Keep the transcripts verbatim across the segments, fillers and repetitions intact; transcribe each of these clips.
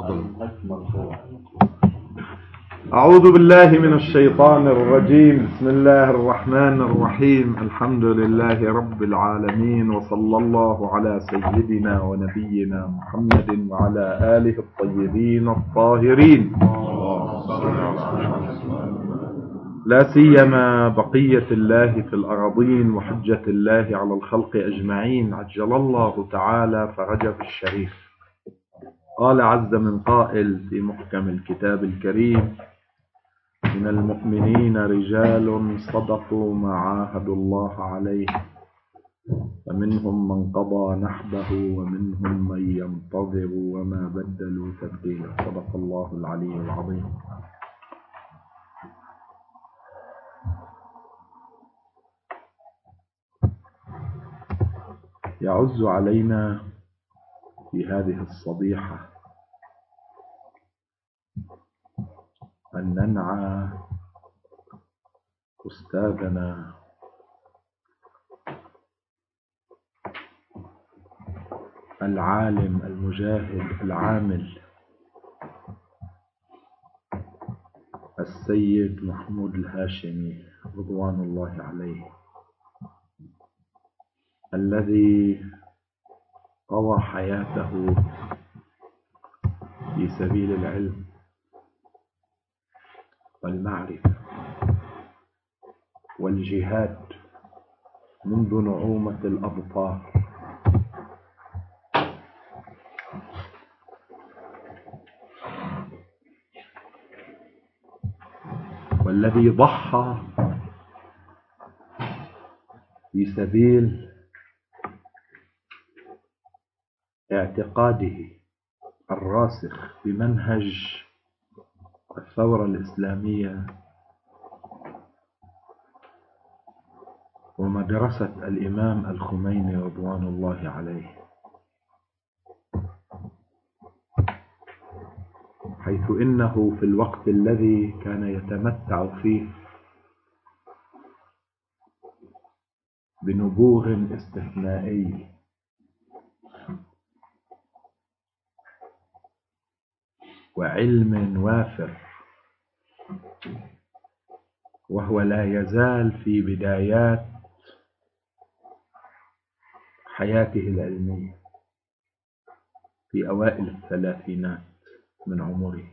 أعوذ بالله من الشيطان الرجيم. بسم الله الرحمن الرحيم. الحمد لله رب العالمين، وصلى الله على سيدنا ونبينا محمد وعلى آله الطيبين الطاهرين، لا سيما بقية الله في الأراضين وحجة الله على الخلق أجمعين، عجل الله تعالى فرجه الشريف. قال عز من قائل في محكم الكتاب الكريم: من المؤمنين رجال صدقوا ما عاهدوا الله عليه، فمنهم من قضى نحبه ومنهم من ينتظر وما بدلوا تبديلا. صدق الله العلي العظيم. يعز علينا في هذه الصبيحة أن ننعى أستاذنا العالم المجاهد العامل السيد محمود الهاشمي رضوان الله عليه، الذي قضى حياته في سبيل العلم والمعرفة والجهاد منذ نعومة الأبطال، والذي ضحى في سبيل اعتقاده الراسخ بمنهج الثورة الإسلامية ومدرسة الإمام الخميني رضوان الله عليه، حيث إنه في الوقت الذي كان يتمتع فيه بنبوغ استثنائي وعلم وافر، وهو لا يزال في بدايات حياته العلمية في أوائل الثلاثينات من عمره،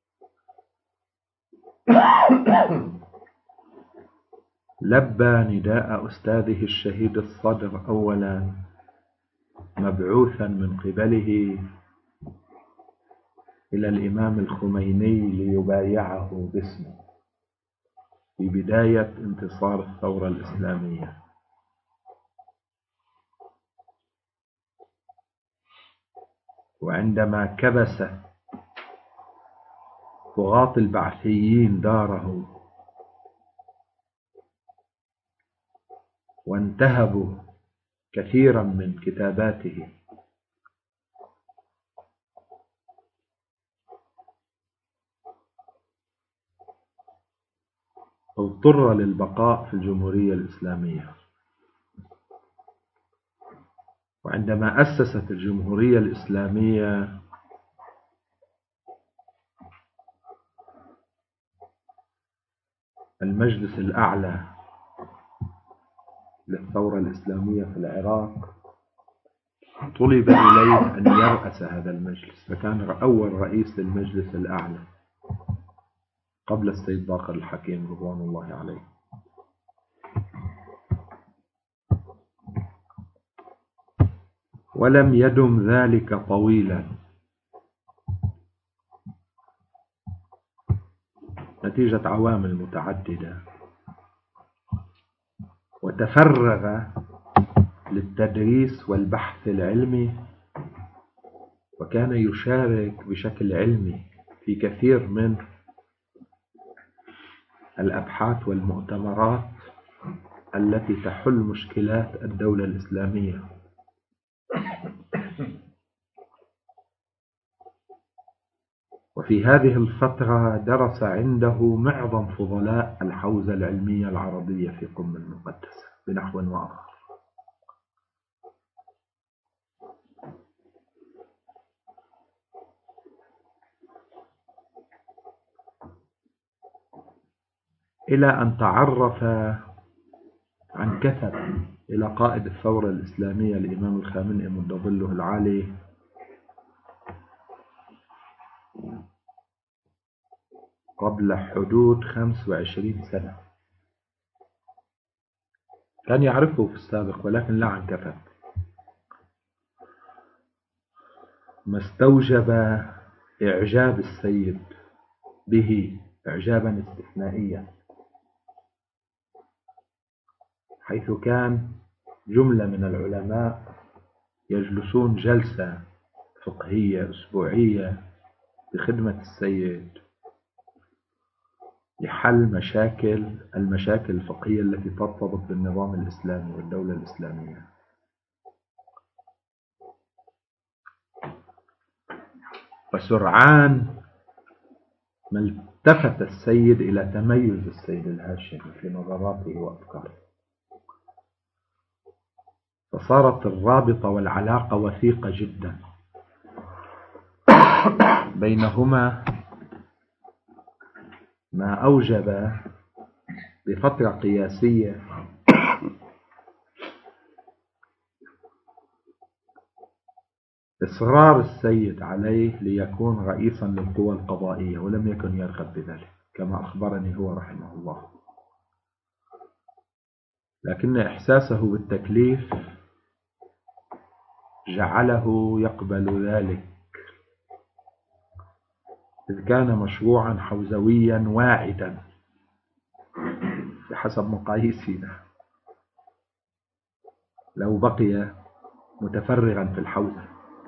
لبى نداء أستاذه الشهيد الصدر أولا، مبعوثا من قبله إلى الإمام الخميني ليبايعه باسمه في بداية انتصار الثورة الإسلامية. وعندما كبس طغاة البعثيين داره وانتهبوا كثيرا من كتاباته، اضطر للبقاء في الجمهورية الإسلامية. وعندما أسست الجمهورية الإسلامية المجلس الأعلى للثورة الإسلامية في العراق، طلب إليه أن يرأس هذا المجلس، فكان أول رئيس للمجلس الأعلى قبل السيد باقر الحكيم رضوان الله عليه. ولم يدم ذلك طويلا نتيجة عوامل متعددة، وتفرغ للتدريس والبحث العلمي، وكان يشارك بشكل علمي في كثير من الأبحاث والمؤتمرات التي تحل مشكلات الدولة الإسلامية. وفي هذه الفترة درس عنده معظم فضلاء الحوزة العلمية العربية في قم المقدسة بنحو وآخر. إلى أن تعرف عن كثب إلى قائد الثورة الإسلامية الإمام الخامنئي مد ظله العالي قبل حدود خمس وعشرين سنة. كان يعرفه في السابق ولكن لا عن كثب. ما استوجب إعجاب السيد به إعجابا استثنائيا، حيث كان جملة من العلماء يجلسون جلسة فقهية أسبوعية بخدمة السيد لحل مشاكل المشاكل الفقهية التي ترتبط بالنظام الإسلامي والدولة الإسلامية. وسرعان ما التفت السيد إلى تميز السيد الهاشمي في نظراته وأفكاره، فصارت الرابطة والعلاقة وثيقة جدا بينهما، ما أوجب بفترة قياسية إصرار السيد عليه ليكون رئيسا للقوى القضائية، ولم يكن يرغب بذلك كما أخبرني هو رحمه الله، لكن إحساسه بالتكليف جعله يقبل ذلك، إذ كان مشروعا حوزويا واعدا بحسب مقاييسنا، لو بقي متفرغا في الحوزة،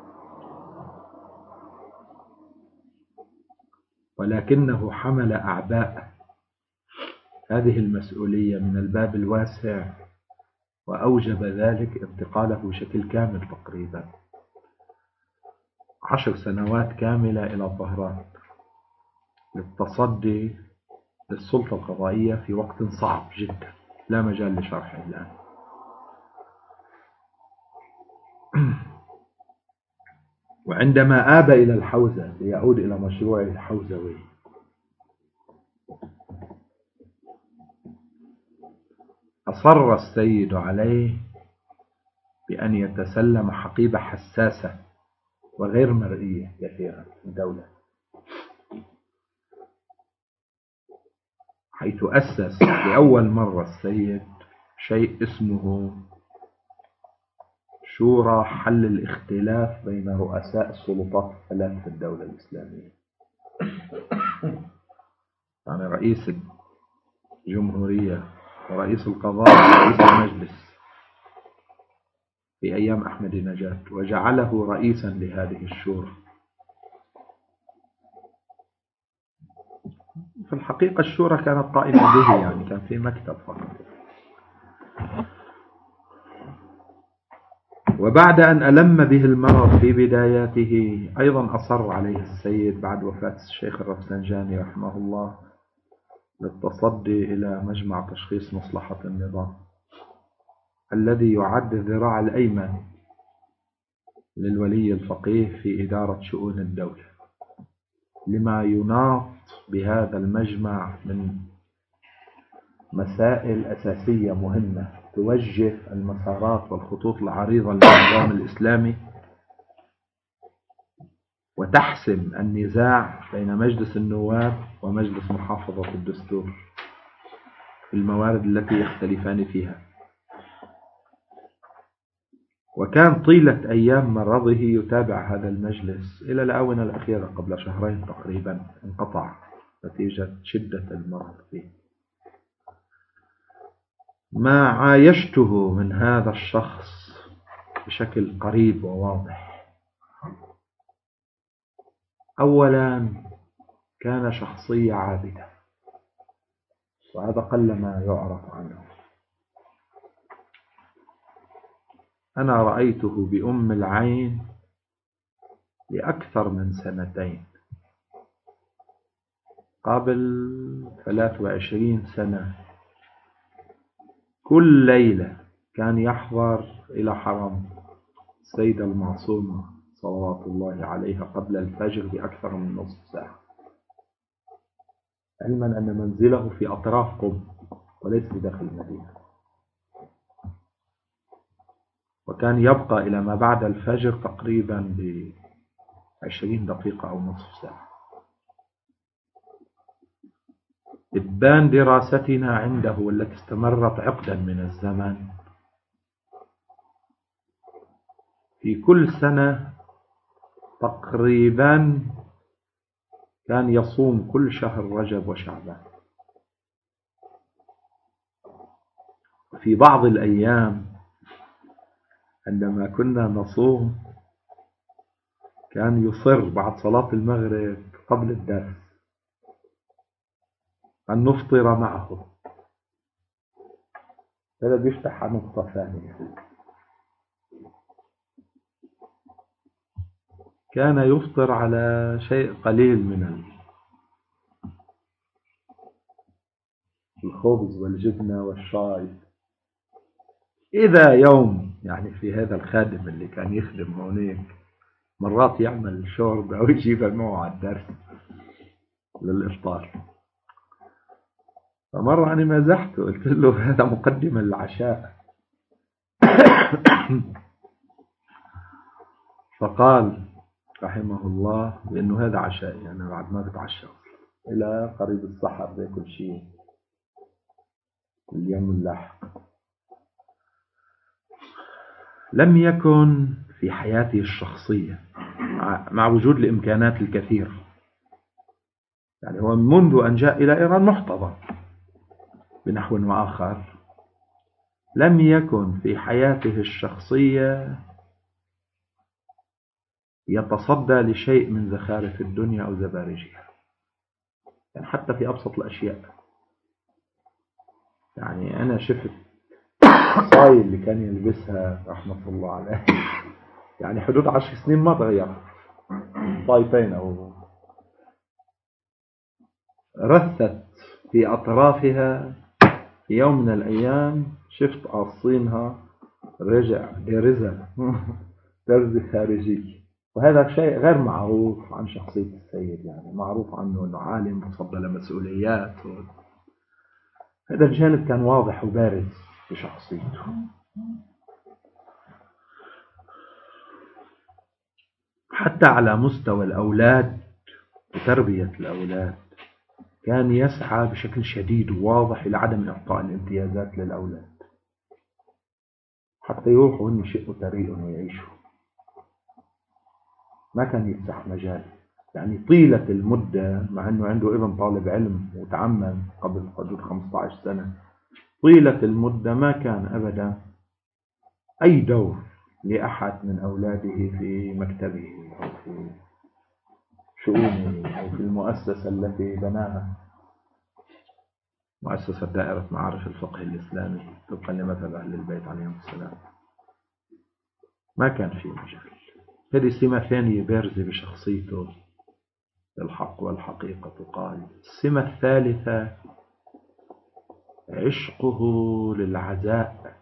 ولكنه حمل أعباء هذه المسؤولية من الباب الواسع، وأوجب ذلك انتقاله بشكل كامل تقريبا عشر سنوات كاملة إلى الظهران للتصدي للسلطة القضائية في وقت صعب جدا لا مجال لشرحه الآن. وعندما آب إلى الحوزة ليعود إلى مشروعه الحوزوي، أصر السيد عليه بأن يتسلم حقيبة حساسة وغير مرئية كثيرا في الدولة، حيث أسس لأول مرة السيد شيء اسمه شورى حل الاختلاف بين رؤساء السلطات الثلاث في الدولة الإسلامية، يعني رئيس الجمهورية ورئيس القضاء ورئيس المجلس في أيام أحمد نجاد، وجعله رئيسا لهذه الشورى. في الحقيقة الشورى كانت قائمة به، يعني كان في مكتب فقط. وبعد أن ألم به المرض في بداياته أيضا أصر عليه السيد بعد وفاة الشيخ الرفسنجاني رحمه الله للتصدي إلى مجمع تشخيص مصلحة النظام الذي يعد الذراع الأيمن للولي الفقيه في إدارة شؤون الدولة، لما يناط بهذا المجمع من مسائل أساسية مهمة توجه المسارات والخطوط العريضة للنظام الإسلامي، وتحسم النزاع بين مجلس النواب ومجلس محافظة الدستور في الموارد التي يختلفان فيها. وكان طيلة أيام مرضه يتابع هذا المجلس إلى الآونة الأخيرة قبل شهرين تقريبا انقطع نتيجة شدة المرض فيه. ما عايشته من هذا الشخص بشكل قريب وواضح: أولا كان شخصية عابدة، وهذا قل ما يعرف عنه. أنا رأيته بأم العين لأكثر من سنتين، قبل ثلاث وعشرين سنة، كل ليلة كان يحضر إلى حرم السيدة المعصومة صلوات الله عليها قبل الفجر بأكثر من نصف ساعة. علما أن منزله في أطراف قم وليس في داخل المدينة، وكان يبقى إلى ما بعد الفجر تقريبا بعشرين دقيقة أو نصف ساعة. إبان دراستنا عنده والتي استمرت عقدا من الزمن في كل سنة تقريبا كان يصوم كل شهر رجب وشعبان. في بعض الأيام عندما كنا نصوم كان يصر بعد صلاة المغرب قبل الدرس أن نفطر معه. هذا بيفتح عن نقطة ثانية. كان يفطر على شيء قليل من الخبز والجبنة والشاي. إذا يوم يعني في هذا الخادم اللي كان يخدم هونيك مرات يعمل شوربة أو يجيب معه على الدرس للإفطار، فمرة أنا مزحته قلت له هذا مقدمة للعشاء. فقال رحمه الله بأنه هذا عشاء، يعني أنا بعد ما بتعشى إلى قريب السحر بأكل شيء اليوم اللاحق. لم يكن في حياته الشخصية مع وجود الإمكانات الكثيرة، يعني هو منذ أن جاء إلى إيران محتضن بنحو وآخر، لم يكن في حياته الشخصية يتصدى لشيء من زخارف الدنيا أو زبارجها، يعني حتى في أبسط الأشياء. يعني أنا شفت الصاي اللي كان يلبسها رحمة الله عليه يعني حدود عشر سنين ما تغير، صايتين أو رثت في أطرافها. في يوم من الأيام شفت قاصينها رجع درزة درز خارجي، وهذا شيء غير معروف عن شخصية السيد. يعني معروف عنه أنه عالم تصدى لمسؤوليات، هذا الجانب كان واضح وبارز في شخصيته. حتى على مستوى الأولاد وتربية الأولاد كان يسعى بشكل شديد وواضح إلى عدم إعطاء الامتيازات للأولاد حتى يروحوا هن يشقوا طريقهم ويعيشوا. ما كان يفتح مجال، يعني طيلة المدة، مع أنه عنده ابن طالب علم وتعمم قبل حدود خمسة عشر سنة، طيلة المدة ما كان أبدا أي دور لأحد من أولاده في مكتبه أو في شؤونه أو في المؤسسة التي بناها، مؤسسة دائرة معارف الفقه الإسلامي طبقا لمذهب أهل البيت عليهم السلام. ما كان في مجال. هذه سمة ثانية بارزة بشخصيته، الحق والحقيقة قال. السمة الثالثة عشقه للعزاء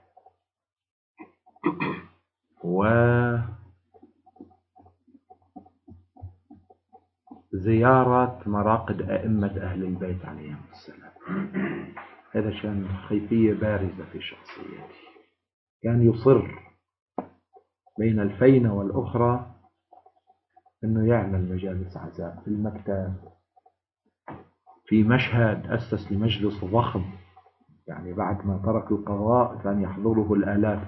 وزيارة مراقد أئمة أهل البيت عليهم السلام. هذا كان خيفية بارزة في شخصيته. كان يصر بين الفينة والأخرى أنه يعمل مجالس عزاء في المكتب. في مشهد أسس لمجلس ضخم، يعني بعد ما ترك القضاء كان يحضره الآلاف،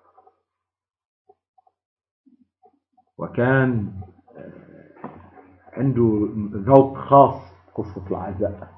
وكان عنده ذوق خاص قصة العزاء،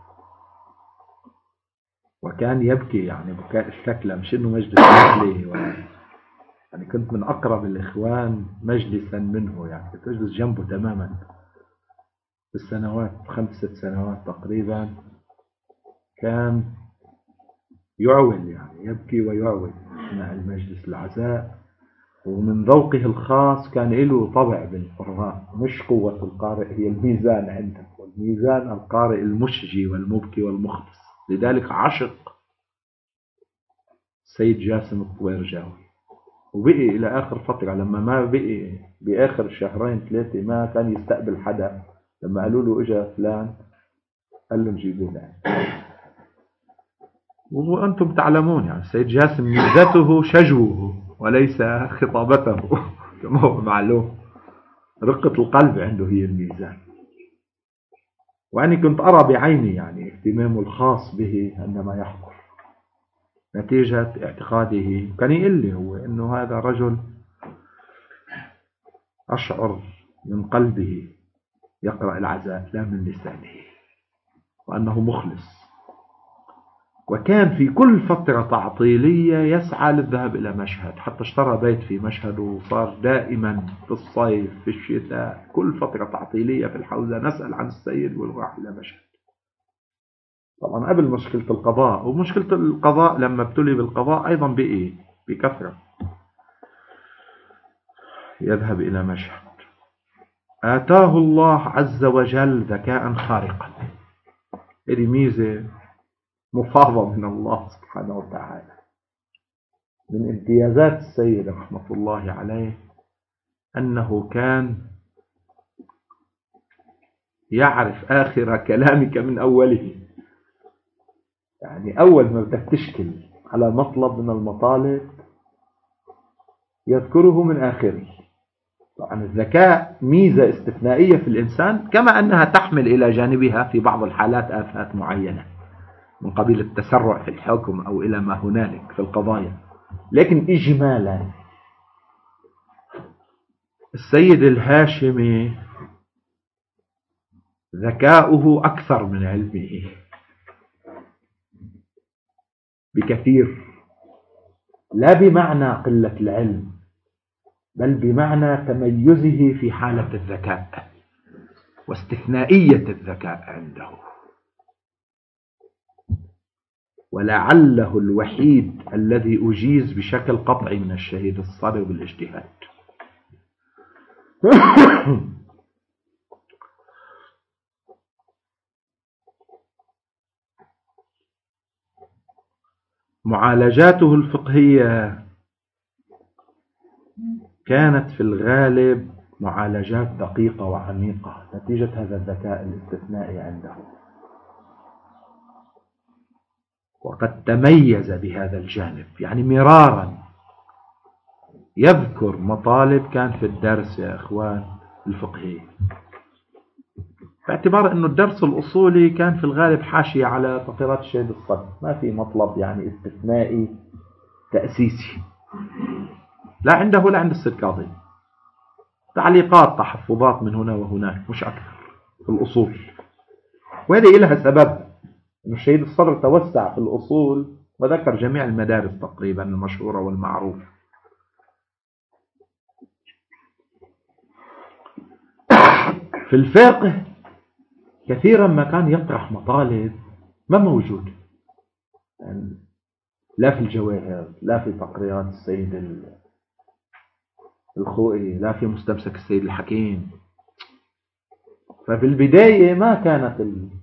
وكان يبكي يعني بكاء الشكلة، مش إنه مجلس مثلي و... يعني كنت من أقرب الإخوان مجلسا منه، يعني كنت أجلس جنبه تماما في السنوات خمسة سنوات تقريبا. كان يعول، يعني يبكي ويعول أثناء المجلس العزاء. ومن ذوقه الخاص كان له طبع بالقراء، مش قوة القارئ هي الميزان عنده، والميزان القارئ المشجي والمبكي والمخبص. لذلك عشق السيد جاسم الطويرجاوي، وبقي إلى آخر فترة. لما ما بقي بآخر شهرين ثلاثة ما كان يستقبل حدا، لما قالوا له إجا فلان قال لهم جيبوا لي. وأنتم تعلمون يعني السيد جاسم ميزته شجوه وليس خطابته كما هو معلوم. رقة القلب عنده هي الميزان. وأني كنت أرى بعيني يعني اهتمامه الخاص به عندما يحضر، نتيجة اعتقاده. كان يقول لي هو أنه هذا رجل أشعر من قلبه يقرأ العزاء لا من لسانه، وأنه مخلص. وكان في كل فترة تعطيلية يسعى للذهاب إلى مشهد، حتى اشترى بيت في مشهد، وصار دائما في الصيف في الشتاء كل فترة تعطيلية في الحوزة نسأل عن السيد وراح إلى مشهد. طبعا قبل مشكلة القضاء، ومشكلة القضاء لما ابتلي بالقضاء أيضا بإيه؟ بكثرة يذهب إلى مشهد. آتاه الله عز وجل ذكاء خارقا، هذه ميزة مفاضة من الله سبحانه وتعالى. من امتيازات السيد رحمة الله عليه أنه كان يعرف آخر كلامك من أوله. يعني أول ما بدك تشكل على مطلب من المطالب يذكره من آخره. طبعا الذكاء ميزة استثنائية في الإنسان، كما أنها تحمل إلى جانبها في بعض الحالات آفات معينة من قبيل التسرع في الحكم أو إلى ما هنالك في القضايا. لكن إجمالا السيد الهاشمي ذكاؤه أكثر من علمه بكثير، لا بمعنى قلة العلم بل بمعنى تميزه في حالة الذكاء واستثنائية الذكاء عنده. ولعله الوحيد الذي أجيز بشكل قطعي من الشهيد الصادق بالاجتهاد. معالجاته الفقهية كانت في الغالب معالجات دقيقة وعميقة نتيجة هذا الذكاء الاستثنائي عنده، وقد تميز بهذا الجانب. يعني مرارا يذكر مطالب كان في الدرس يا إخوان الفقهي، باعتبار أنه الدرس الأصولي كان في الغالب حاشية على تقريرات الشهيد الصدر، ما في مطلب يعني استثنائي تأسيسي، لا عنده ولا عند السيد القاضي، تعليقات تحفظات من هنا وهناك مش أكثر في الأصول. وهذه لها سبب، أن الشهيد الصدر توسع في الأصول وذكر جميع المدارس تقريبا المشهورة والمعروفة. في الفقه كثيرا ما كان يطرح مطالب ما موجود، يعني لا في الجواهر، لا في تقريرات السيد الخوئي، لا في مستمسك السيد الحكيم. ففي البداية ما كانت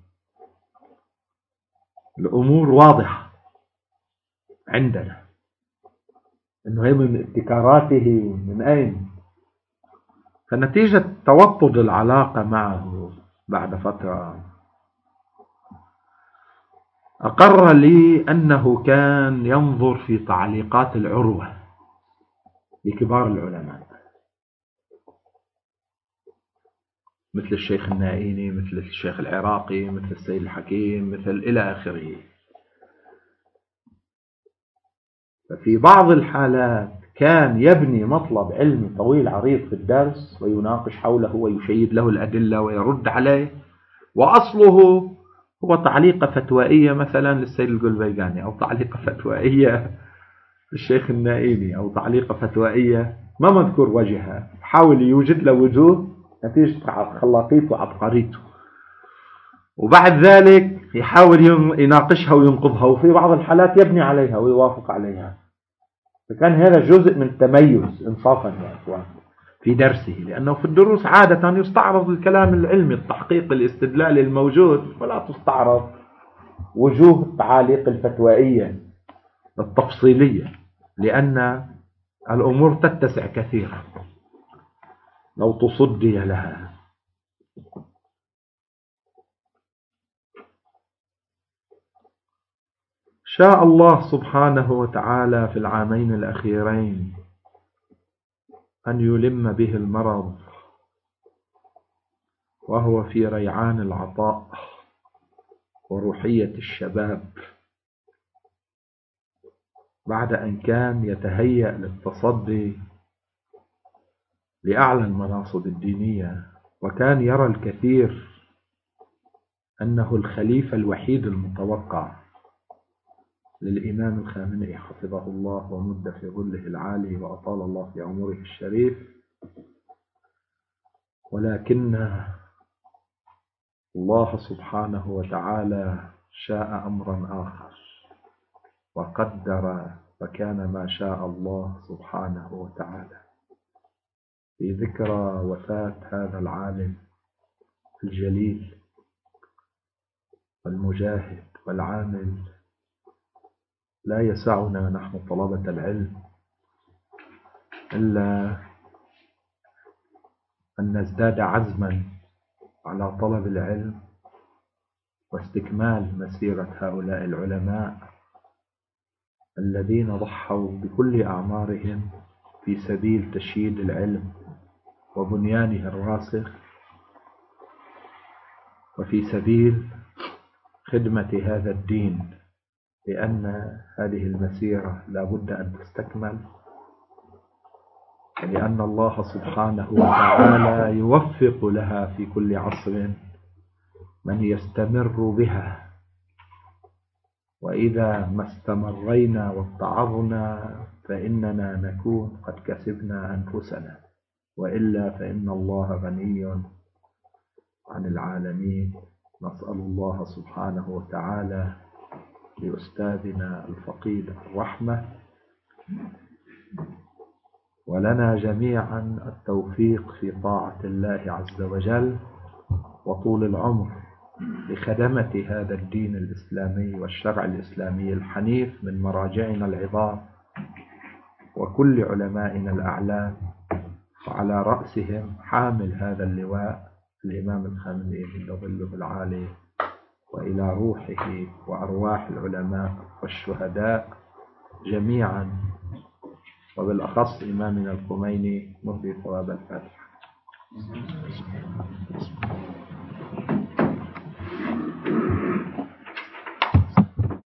الأمور واضحة عندنا، إنه هي من ابتكاراته من أين. فنتيجة توطد العلاقة معه بعد فترة أقر لي أنه كان ينظر في تعليقات العروة لكبار العلماء مثل الشيخ النائيني، مثل الشيخ العراقي، مثل السيد الحكيم، مثل إلى آخره. ففي بعض الحالات كان يبني مطلب علمي طويل عريض في الدرس ويناقش حوله ويشيد له الأدلة ويرد عليه، وأصله هو تعليقة فتوائية مثلا للسيد القلبيقاني، أو تعليقة فتوائية للشيخ النائيني، أو تعليقة فتوائية ما مذكور وجهها، حاول يوجد له وجوه نتيجة خلاقيته وعبقريته، وبعد ذلك يحاول يناقشها وينقضها، وفي بعض الحالات يبني عليها ويوافق عليها. فكان هذا جزء من التميز إنصافا يا أخوان في درسه، لأنه في الدروس عادة يستعرض الكلام العلمي التحقيق الاستدلالي الموجود، ولا تستعرض وجوه التعاليق الفتوائية التفصيلية، لأن الأمور تتسع كثيرا لو تصدي لها. شاء الله سبحانه وتعالى في العامين الأخيرين أن يلم به المرض وهو في ريعان العطاء وروحية الشباب، بعد أن كان يتهيأ للتصدي لأعلى المناصب الدينية، وكان يرى الكثير أنه الخليفة الوحيد المتوقع للإمام الخامنئي حفظه الله ومد في ظله العالي وأطال الله في عمره الشريف. ولكن الله سبحانه وتعالى شاء أمرا آخر وقدر، فكان ما شاء الله سبحانه وتعالى. في ذكرى وفاة هذا العالم الجليل والمجاهد والعامل، لا يسعنا نحن طلبة العلم إلا أن نزداد عزما على طلب العلم واستكمال مسيرة هؤلاء العلماء الذين ضحوا بكل أعمارهم في سبيل تشييد العلم وبنيانه الراسخ، وفي سبيل خدمة هذا الدين، لأن هذه المسيرة لا بد أن تستكمل، لأن الله سبحانه وتعالى يوفق لها في كل عصر من يستمر بها. وإذا ما استمرينا واتعظنا فإننا نكون قد كسبنا أنفسنا، وإلا فإن الله غني عن العالمين. نسأل الله سبحانه وتعالى لأستاذنا الفقيد الرحمة، ولنا جميعا التوفيق في طاعة الله عز وجل وطول العمر لخدمة هذا الدين الإسلامي والشرع الإسلامي الحنيف من مراجعنا العظام وكل علمائنا الأعلام، وعلى رأسهم حامل هذا اللواء الإمام الخامنئي جل ظله العالي، وإلى روحه وأرواح العلماء والشهداء جميعا، وبالأخص إمامنا الخميني، نهدي ثواب الفاتحة.